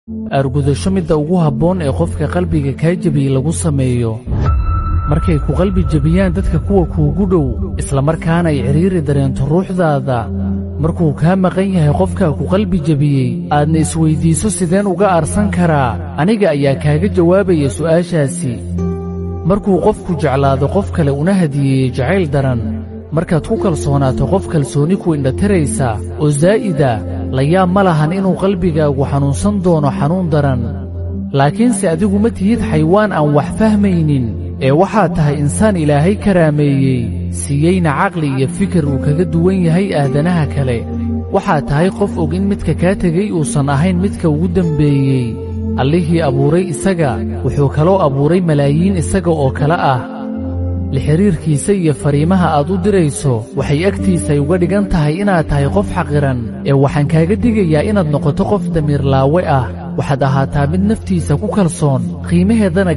argudasho midda ugu habboon ee qofka qalbiga kaa jebiyey lagu sameeyo markay ku qalbi jebiyaan dadka kuwa kuugu dhow isla markaana ay ciriiri dareento ruuxdaada markuu kaa maqan yahay qofka ku qalbi jebiyey aadna isweydiiso sideen uga aarsan karaa aniga ayaa kaaga jawaabaya su'aashaasi markuu qofku jeclaado qof kale una hadiyeeyo jacayl daran markaad ku kalsoonaato qof kalsooni ku indhatiraysa oo zaa'ida la yaab ma lahan inuu qalbigaagu xanuunsan doono xanuun daran laakiinse adigu ma tihid xaywaan aan wax fahmaynin ee waxaad tahay insaan ilaahay karaameeyey siiyeyna caqli iyo fikir uu kaga duwan yahay aadanaha kale waxaad tahay qof og in midka kaa tegey uusan ahayn midka ugu dembeeyey allihii abuuray isaga wuxuu kaloo abuuray malaayiin isaga oo kale ah lixiriirkiisa iyo fariimaha aad u dirayso waxay agtiisa uga dhigan tahay inaad tahay qof xaqiran ee waxaan kaaga digayaa inaad noqoto qof damiir laawe ah waxaad ahaataa mid naftiisa ku kalsoon qiimaheedana